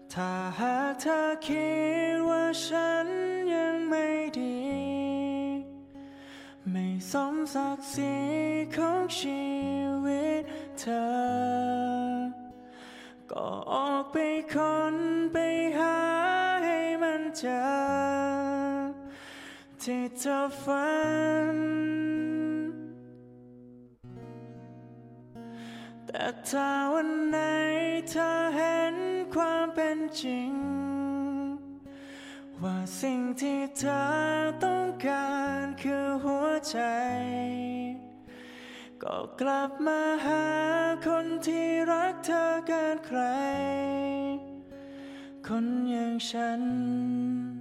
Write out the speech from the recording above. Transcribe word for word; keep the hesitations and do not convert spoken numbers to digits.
ถ้าหากเธอคิดว่าฉันยังไม่ดีไม่สมศักดิ์ศรีของชีวิตเธอก็ออกไปค้นไปหาให้มันเจอที่เธอฝันแต่ถ้าวันไหนเธอเห็นความเป็นจริงว่าสิ่งที่เธอต้องการคือหัวใจก็กลับมาหาคนที่รักเธอเกินใครคนอย่างฉัน